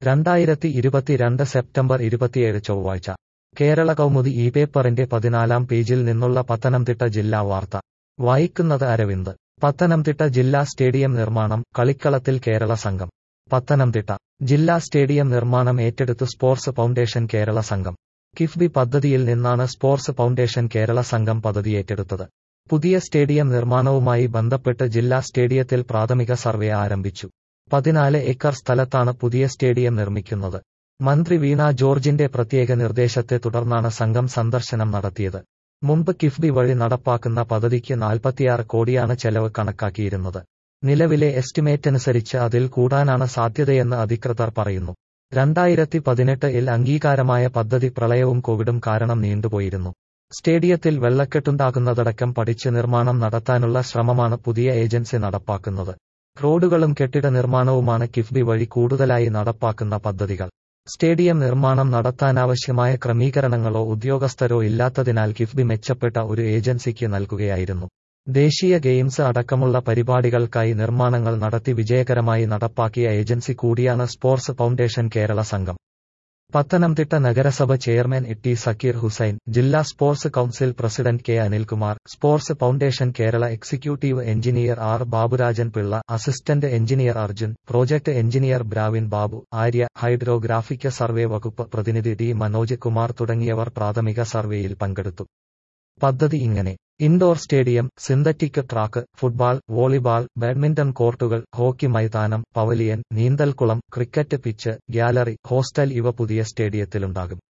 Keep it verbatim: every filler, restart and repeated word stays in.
രണ്ടായിരത്തി ഇരുപത്തിരണ്ട് സെപ്റ്റംബർ ഇരുപത്തിയേഴ് ചൊവ്വാഴ്ച കേരള കൗമുദി ഈ പേപ്പറിന്റെ പതിനാലാം പേജിൽ നിന്നുള്ള പത്തനംതിട്ട ജില്ലാ വാർത്ത വായിക്കുന്നത് അരവിന്ദ്. പത്തനംതിട്ട ജില്ലാ സ്റ്റേഡിയം നിർമ്മാണം കളിക്കളത്തിൽ കേരള സംഘം. പത്തനംതിട്ട ജില്ലാ സ്റ്റേഡിയം നിർമ്മാണം ഏറ്റെടുത്തു സ്പോർട്സ് ഫൗണ്ടേഷൻ കേരള സംഘം. കിഫ്ബി പദ്ധതിയിൽ നിന്നാണ് സ്പോർട്സ് ഫൗണ്ടേഷൻ കേരള സംഘം പദ്ധതി ഏറ്റെടുത്തത്. പുതിയ സ്റ്റേഡിയം നിർമ്മാണവുമായി ബന്ധപ്പെട്ട് ജില്ലാ സ്റ്റേഡിയത്തിൽ പ്രാഥമിക സർവേ ആരംഭിച്ചു. പതിനാല് ഏക്കർ സ്ഥലത്താണ് പുതിയ സ്റ്റേഡിയം നിർമ്മിക്കുന്നത്. മന്ത്രി വീണ ജോർജിന്റെ പ്രത്യേക നിർദ്ദേശത്തെ തുടർന്നാണ് സംഘം സന്ദർശനം നടത്തിയത്. മുമ്പ് കിഫ്ബി വഴി നടപ്പാക്കുന്ന പദ്ധതിക്ക് നാൽപ്പത്തിയാറ് കോടിയാണ് ചെലവ് കണക്കാക്കിയിരുന്നത്. നിലവിലെ എസ്റ്റിമേറ്റനുസരിച്ച് അതിൽ കൂടാനാണ് സാധ്യതയെന്ന് അധികൃതർ പറയുന്നു. രണ്ടായിരത്തി പതിനെട്ട് ഇൽ അംഗീകാരമായ പദ്ധതി പ്രളയവും കോവിഡും കാരണം നീണ്ടുപോയിരുന്നു. സ്റ്റേഡിയത്തിൽ വെള്ളക്കെട്ടുണ്ടാകുന്നതടക്കം പഠിച്ച് നിർമ്മാണം നടത്താനുള്ള ശ്രമമാണ് പുതിയ ഏജൻസി നടപ്പാക്കുന്നത്. റോഡുകളും കെട്ടിട നിർമ്മാണവുമാണ് കിഫ്ബി വഴി കൂടുതലായി നടപ്പാക്കുന്ന പദ്ധതികൾ. സ്റ്റേഡിയം നിർമ്മാണം നടത്താനാവശ്യമായ ക്രമീകരണങ്ങളോ ഉദ്യോഗസ്ഥരോ ഇല്ലാത്തതിനാൽ കിഫ്ബി മെച്ചപ്പെട്ട ഒരു ഏജൻസിക്ക് നൽകുകയായിരുന്നു. ദേശീയ ഗെയിംസ് അടക്കമുള്ള പരിപാടികൾക്കായി നിർമ്മാണങ്ങൾ നടത്തി വിജയകരമായി നടപ്പാക്കിയ ഏജൻസി കൂടിയാണ് സ്പോർട്സ് ഫൗണ്ടേഷൻ കേരള സംഘം. പത്തനംതിട്ട നഗരസഭ ചെയർമാൻ ടി സക്കീർ ഹുസൈൻ, ജില്ലാ sports council president K Anilkumar, sports foundation Kerala executive engineer R Baburajan Pillai, assistant engineer Arjun, project engineer Bravin Babu, Arya, hydrographic survey വകുപ്പ് പ്രതിനിധി ഡി മനോജ് കുമാർ തുടങ്ങിയവർ പ്രാഥമിക സർവേയിൽ പങ്കെടുത്തു. പദ്ധതി ഇങ്ങനെ: indoor stadium, synthetic track, football, volleyball, badminton കോർട്ടുകൾ, ഹോക്കി മൈതാനം, പവലിയൻ, നീന്തൽക്കുളം, ക്രിക്കറ്റ് പിച്ച്, ഗ്യാലറി, ഹോസ്റ്റൽ ഇവ പുതിയ സ്റ്റേഡിയത്തിലുണ്ടാകും.